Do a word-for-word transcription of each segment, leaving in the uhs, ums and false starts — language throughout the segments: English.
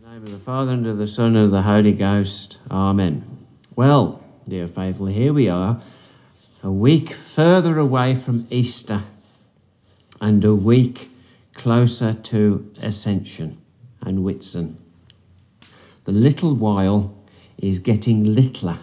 In the name of the Father, and of the Son, and of the Holy Ghost. Amen. Well, dear faithful, here we are, a week further away from Easter, and a week closer to Ascension and Whitsun. The little while is getting littler.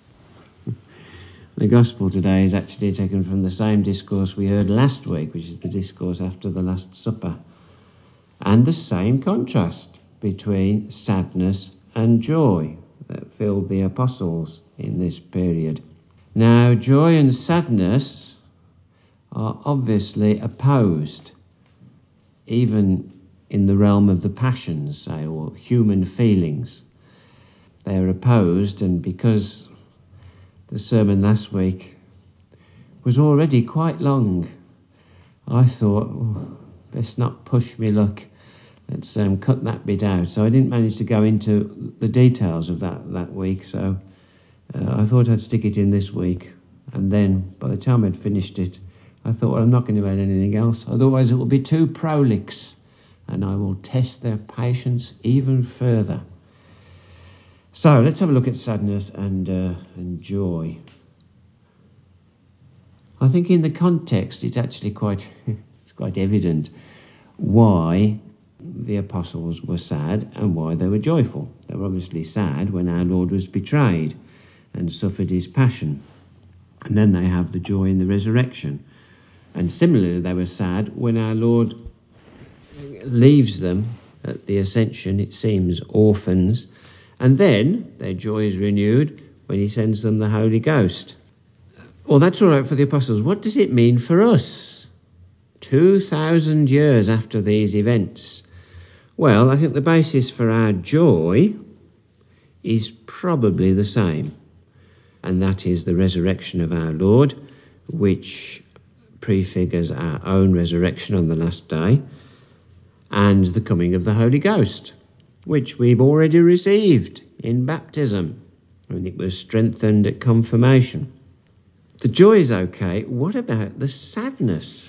The Gospel today is actually taken from the same discourse we heard last week, which is the discourse after the Last Supper, and the same contrast between sadness and joy that filled the apostles in this period. Now, joy and sadness are obviously opposed, even in the realm of the passions, say, or human feelings. They are opposed, and because the sermon last week was already quite long, I thought, oh, best not push me luck. Let's um, cut that bit out. So I didn't manage to go into the details of that, that week, so uh, I thought I'd stick it in this week. And then, by the time I'd finished it, I thought, well, I'm not going to add anything else, otherwise it will be too prolix, and I will test their patience even further. So let's have a look at sadness and, uh, and joy. I think in the context, it's actually quite, it's quite evident why the apostles were sad and why they were joyful. They were obviously sad when our Lord was betrayed and suffered his passion. And then they have the joy in the resurrection. And similarly, they were sad when our Lord leaves them at the ascension, it seems, orphans. And then their joy is renewed when he sends them the Holy Ghost. Well, that's all right for the apostles. What does it mean for us? Two thousand years after these events. Well, I think the basis for our joy is probably the same, and that is the resurrection of our Lord, which prefigures our own resurrection on the last day, and the coming of the Holy Ghost, which we've already received in baptism, and it was strengthened at confirmation. The joy is okay. What about the sadness?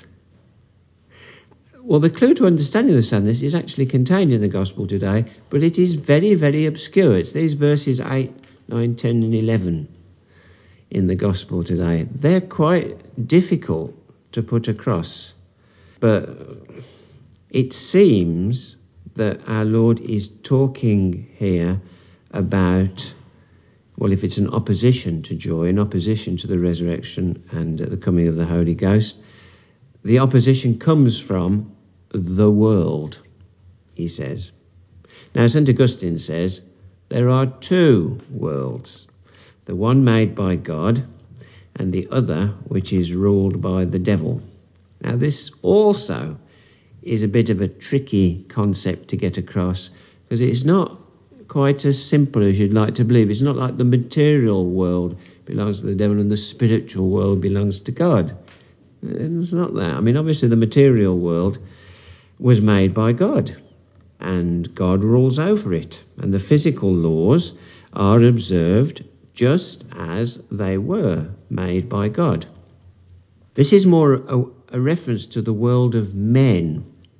Well, the clue to understanding the sadness is actually contained in the Gospel today, but it is very, very obscure. It's these verses eight, nine, ten and eleven in the Gospel today. They're quite difficult to put across, but it seems that our Lord is talking here about, well, if it's an opposition to joy, an opposition to the resurrection and the coming of the Holy Ghost, the opposition comes from the world, he says. Now, Saint Augustine says there are two worlds, the one made by God and the other which is ruled by the devil. Now, this also is a bit of a tricky concept to get across, because it's not quite as simple as you'd like to believe. It's not like the material world belongs to the devil and the spiritual world belongs to God. It's not that. I mean, obviously the material world was made by God, and God rules over it, and the physical laws are observed just as they were made by God. This is more a, a reference to the world of men,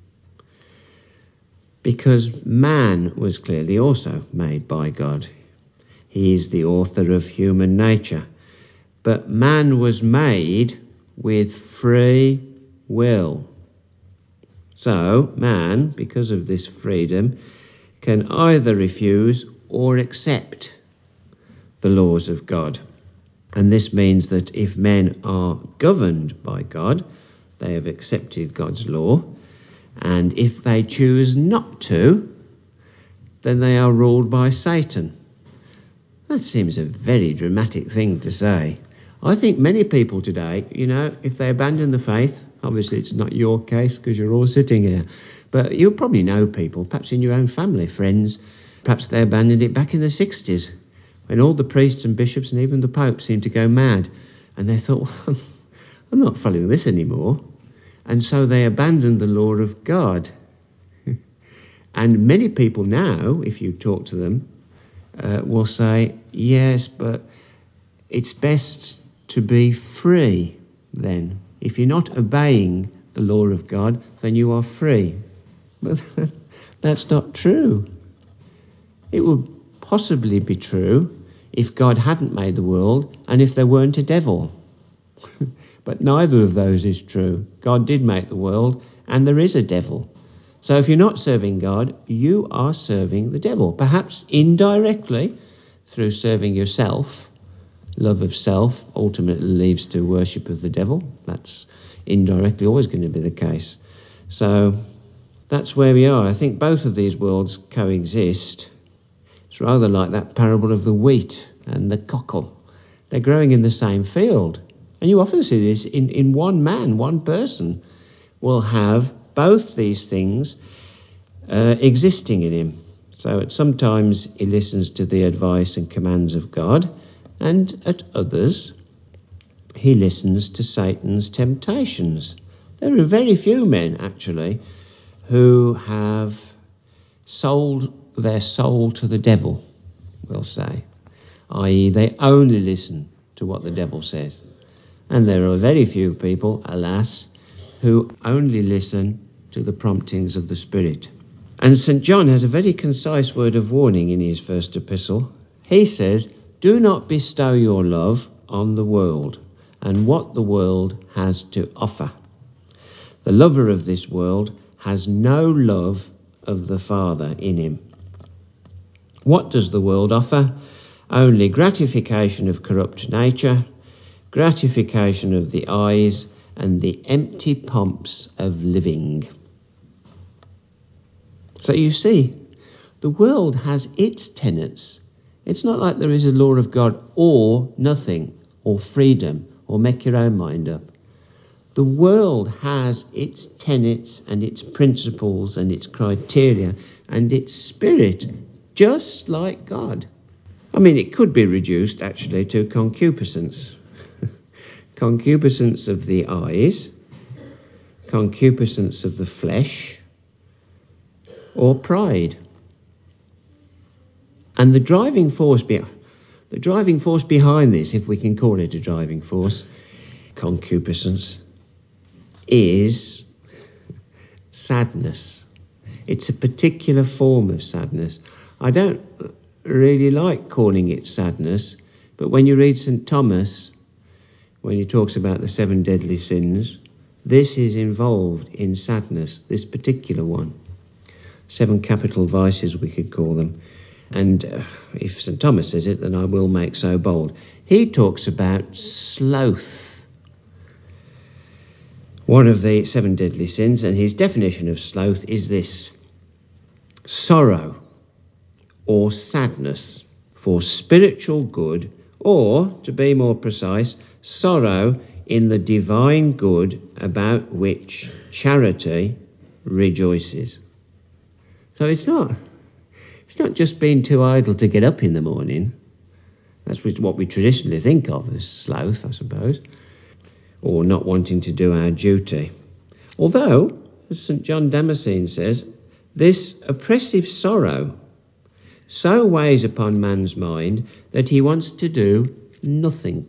because man was clearly also made by God. He is the author of human nature, but man was made with free will. So, man, because of this freedom, can either refuse or accept the laws of God. And this means that if men are governed by God, they have accepted God's law, and if they choose not to, then they are ruled by Satan. That seems a very dramatic thing to say. I think many people today, you know, if they abandon the faith, obviously it's not your case because you're all sitting here, but you'll probably know people, perhaps in your own family, friends, perhaps they abandoned it back in the sixties, when all the priests and bishops and even the Pope seemed to go mad, and they thought, well, I'm not following this anymore. And so they abandoned the law of God. And many people now, if you talk to them, uh, will say, yes, but it's best to be free then. If you're not obeying the law of God, then you are free. But that's not true. It would possibly be true if God hadn't made the world and if there weren't a devil. But neither of those is true. God did make the world and there is a devil. So if you're not serving God, you are serving the devil, perhaps indirectly through serving yourself. Love of self ultimately leads to worship of the devil. That's indirectly always going to be the case. So that's where we are. I think both of these worlds coexist. It's rather like that parable of the wheat and the cockle. They're growing in the same field. And you often see this in, in one man, one person will have both these things uh, existing in him. So at sometimes he listens to the advice and commands of God, and at others he listens to Satan's temptations. There are very few men, actually, who have sold their soul to the devil, we'll say, that is they only listen to what the devil says. And there are very few people, alas, who only listen to the promptings of the Spirit. And Saint John has a very concise word of warning in his first epistle. He says, "Do not bestow your love on the world and what the world has to offer. The lover of this world has no love of the Father in him." What does the world offer? Only gratification of corrupt nature, gratification of the eyes, and the empty pomps of living. So you see, the world has its tenets. It's not like there is a law of God or nothing, or freedom, or make your own mind up. The world has its tenets and its principles and its criteria and its spirit, just like God. I mean, it could be reduced actually to concupiscence. Concupiscence of the eyes, concupiscence of the flesh, or pride. And the driving force be- the driving force behind this, if we can call it a driving force, concupiscence, is sadness. It's a particular form of sadness. I don't really like calling it sadness, but when you read Saint Thomas, when he talks about the seven deadly sins, this is involved in sadness, this particular one. Seven capital vices, we could call them. And uh, if Saint Thomas says it, then I will make so bold. He talks about sloth, one of the seven deadly sins, and his definition of sloth is this: sorrow or sadness for spiritual good, or, to be more precise, sorrow in the divine good about which charity rejoices. So it's not it's not just being too idle to get up in the morning. That's what we traditionally think of as sloth, I suppose, or not wanting to do our duty. Although, as Saint John Damascene says, this oppressive sorrow so weighs upon man's mind that he wants to do nothing.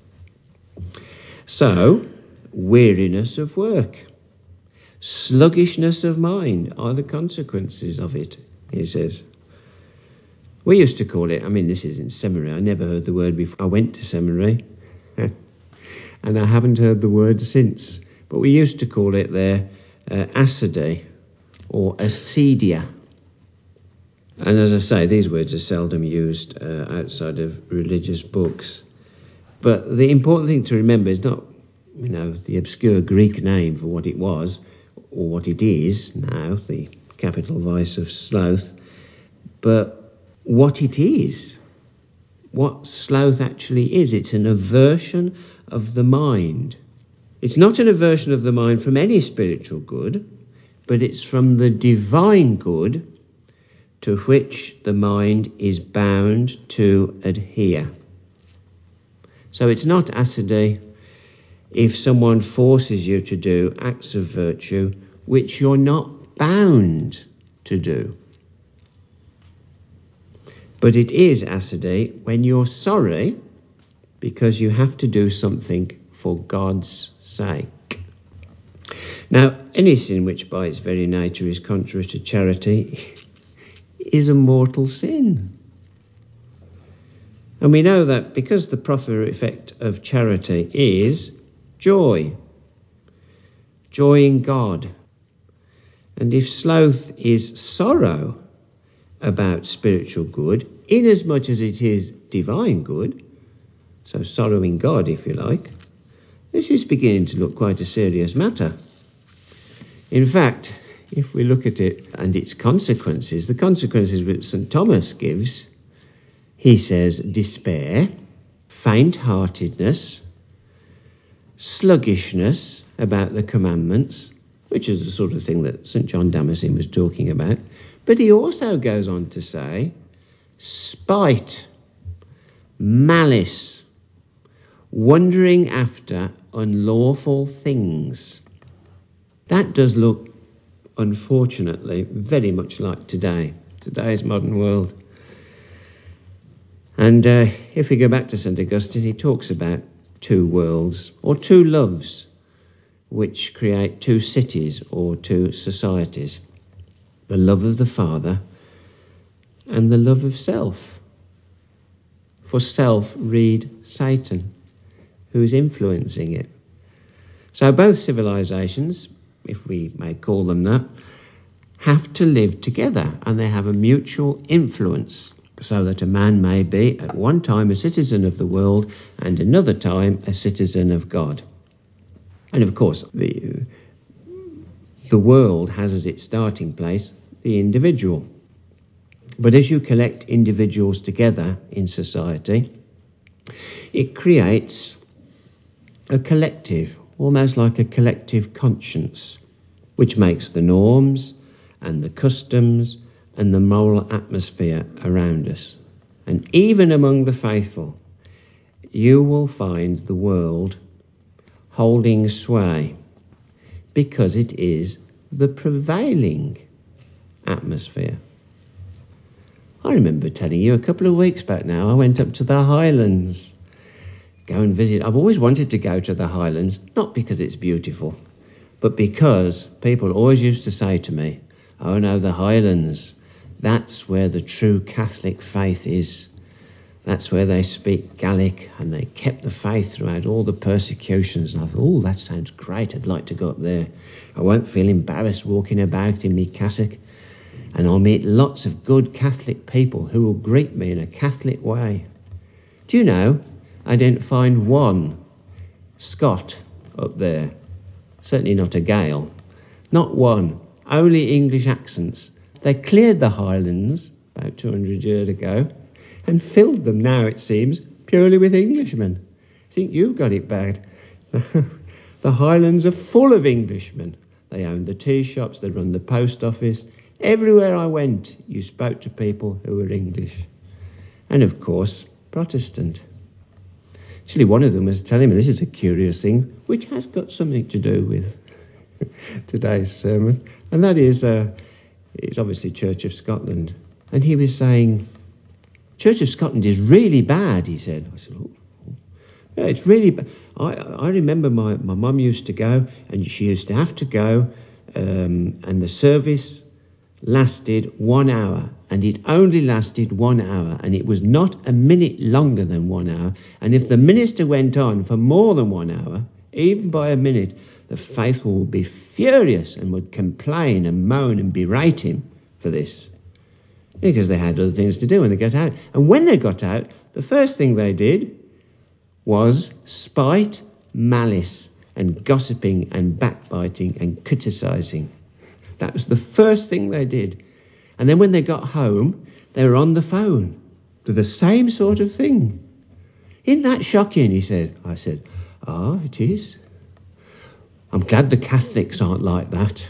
So, weariness of work, sluggishness of mind are the consequences of it, he says. We used to call it, I mean, this is in seminary, I never heard the word before I went to seminary, and I haven't heard the word since, but we used to call it there uh, acide or acedia. And as I say, these words are seldom used uh, outside of religious books. But the important thing to remember is not, you know, the obscure Greek name for what it was, or what it is now, the capital vice of sloth, but what it is, what sloth actually is. It's an aversion of the mind. It's not an aversion of the mind from any spiritual good, but it's from the divine good to which the mind is bound to adhere. So it's not acide if someone forces you to do acts of virtue which you're not bound to do. But it is acide when you're sorry because you have to do something for God's sake. Now, any sin which by its very nature is contrary to charity is a mortal sin. And we know that because the proper effect of charity is joy, joy in God. And if sloth is sorrow about spiritual good, inasmuch as it is divine good, so sorrow in God, if you like, this is beginning to look quite a serious matter. In fact, if we look at it and its consequences, the consequences which Saint Thomas gives, he says despair, faint-heartedness, sluggishness about the commandments, which is the sort of thing that Saint John Damascene was talking about. But he also goes on to say spite, malice, wandering after unlawful things. That does look, unfortunately, very much like today, today's modern world. And uh, if we go back to Saint Augustine, he talks about two worlds, or two loves, which create two cities or two societies. The love of the Father and the love of self. For self, read Satan, who is influencing it. So both civilizations, if we may call them that, have to live together, and they have a mutual influence, so that a man may be at one time a citizen of the world and another time a citizen of God. And of course, the, the world has as its starting place the individual. But as you collect individuals together in society, it creates a collective, almost like a collective conscience, which makes the norms and the customs and the moral atmosphere around us. And even among the faithful, you will find the world holding sway because it is the prevailing atmosphere. I remember telling you a couple of weeks back now, I went up to the Highlands, go and visit. I've always wanted to go to the Highlands, not because it's beautiful, but because people always used to say to me, oh no, the Highlands, that's where the true Catholic faith is. That's where they speak Gaelic, and they kept the faith throughout all the persecutions. And I thought, oh, that sounds great. I'd like to go up there. I won't feel embarrassed walking about in me cassock. And I'll meet lots of good Catholic people who will greet me in a Catholic way. Do you know, I didn't find one Scot up there. Certainly not a Gael. Not one. Only English accents. They cleared the Highlands about two hundred years ago and filled them now, it seems, purely with Englishmen. I think you've got it bad. The Highlands are full of Englishmen. They own the tea shops, they run the post office. Everywhere I went, you spoke to people who were English. And of course, Protestant. Actually, one of them was telling me, this is a curious thing, which has got something to do with today's sermon, and that is, uh, it's obviously Church of Scotland. And he was saying, Church of Scotland is really bad, he said. I said, oh, yeah, it's really bad. I, I remember my, my mum used to go, and she used to have to go, um, and the service lasted one hour, and it only lasted one hour, and it was not a minute longer than one hour. And if the minister went on for more than one hour, even by a minute, the faithful would be furious and would complain and moan and berate him for this, because they had other things to do when they got out. And when they got out, the first thing they did was spite, malice, and gossiping and backbiting and criticising. That was the first thing they did. And then when they got home, they were on the phone to the same sort of thing. Isn't that shocking, he said. I said, ah, oh, it is. I'm glad the Catholics aren't like that.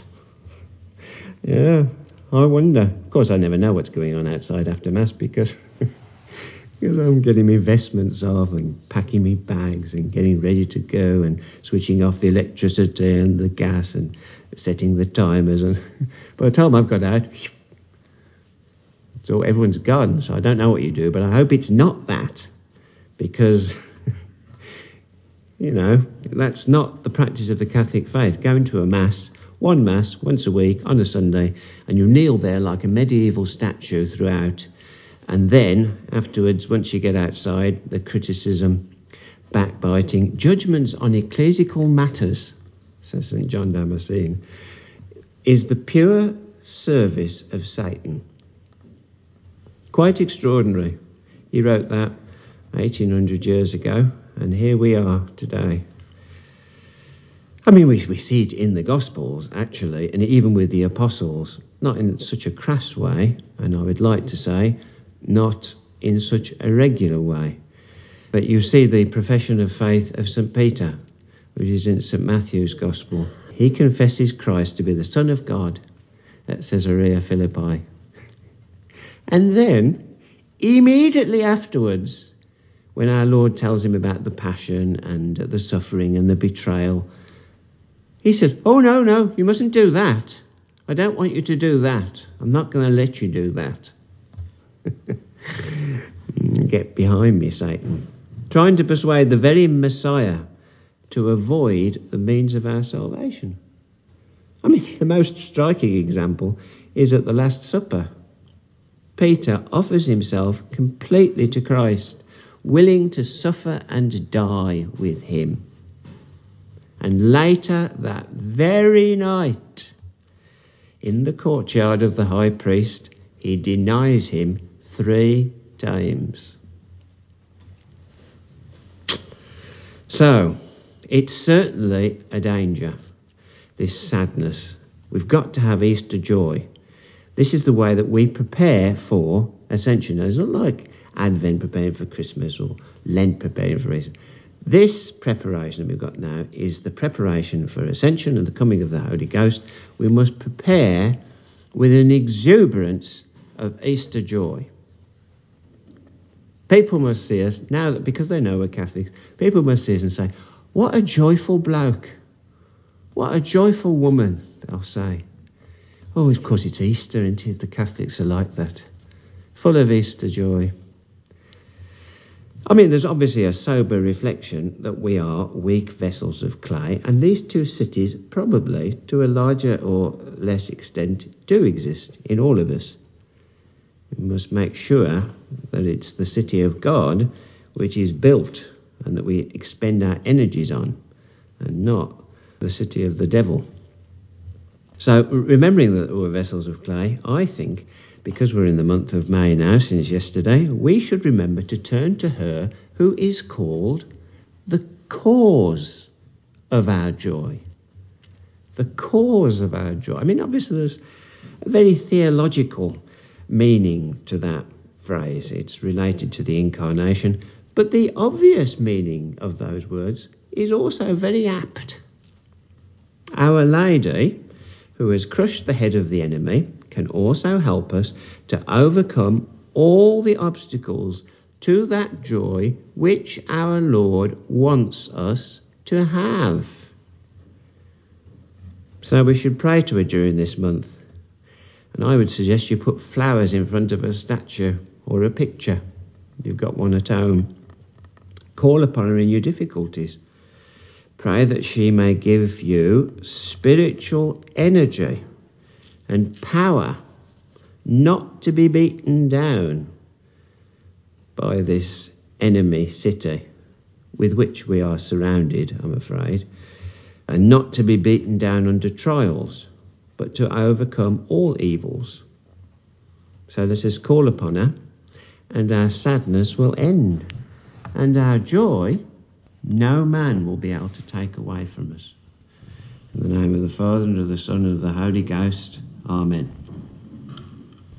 Yeah, I wonder. Of course, I never know what's going on outside after Mass because, because I'm getting my vestments off and packing my bags and getting ready to go and switching off the electricity and the gas and setting the timers. And by the time I've got out, so everyone's gone. So I don't know what you do, but I hope it's not that, because, you know, that's not the practice of the Catholic faith. Going to a Mass one Mass, once a week, on a Sunday, and you kneel there like a medieval statue throughout. And then, afterwards, once you get outside, the criticism, backbiting, judgments on ecclesiastical matters, says Saint John Damascene, is the pure service of Satan. Quite extraordinary. He wrote that eighteen hundred years ago, and here we are today. I mean, we, we see it in the Gospels, actually, and even with the apostles, not in such a crass way, and I would like to say, not in such a regular way. But you see the profession of faith of Saint Peter, which is in Saint Matthew's Gospel. He confesses Christ to be the Son of God at Caesarea Philippi. And then, immediately afterwards, when our Lord tells him about the passion and the suffering and the betrayal, he said, oh, no, no, you mustn't do that. I don't want you to do that. I'm not going to let you do that. Get behind me, Satan. Trying to persuade the very Messiah to avoid the means of our salvation. I mean, the most striking example is at the Last Supper. Peter offers himself completely to Christ, willing to suffer and die with him. And later that very night, in the courtyard of the high priest, he denies him three times. So, it's certainly a danger, this sadness. We've got to have Easter joy. This is the way that we prepare for Ascension. It's not like Advent preparing for Christmas or Lent preparing for Easter. This preparation that we've got now is the preparation for Ascension and the coming of the Holy Ghost. We must prepare with an exuberance of Easter joy. People must see us, now that because they know we're Catholics, people must see us and say, what a joyful bloke. What a joyful woman, they'll say. Oh, of course it's Easter, isn't it? The Catholics are like that. Full of Easter joy. I mean, there's obviously a sober reflection that we are weak vessels of clay, and these two cities probably, to a larger or less extent, do exist in all of us. We must make sure that it's the city of God which is built and that we expend our energies on, and not the city of the devil. So, remembering that we're vessels of clay, I think, because we're in the month of May now, since yesterday, we should remember to turn to her who is called the cause of our joy. The cause of our joy. I mean, obviously there's a very theological meaning to that phrase. It's related to the incarnation, but the obvious meaning of those words is also very apt. Our Lady, who has crushed the head of the enemy, can also help us to overcome all the obstacles to that joy which our Lord wants us to have. So we should pray to her during this month. And I would suggest you put flowers in front of a statue or a picture. You've got one at home. Call upon her in your difficulties. Pray that she may give you spiritual energy and power not to be beaten down by this enemy city with which we are surrounded, I'm afraid, and not to be beaten down under trials, but to overcome all evils. So let us call upon her, and our sadness will end, and our joy no man will be able to take away from us. In the name of the Father, and of the Son, and of the Holy Ghost. Amen.